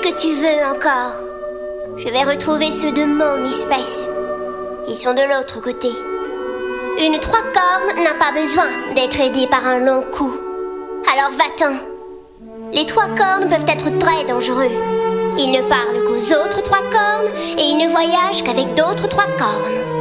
que tu veux encore. Je vais retrouver ceux de mon espèce. Ils sont de l'autre côté. Une 3 cornes n'a pas besoin d'être aidée par un long cou. Alors va-t'en. Les 3 cornes peuvent être très dangereux. Ils ne parlent qu'aux autres 3 cornes et ils ne voyagent qu'avec d'autres 3 cornes.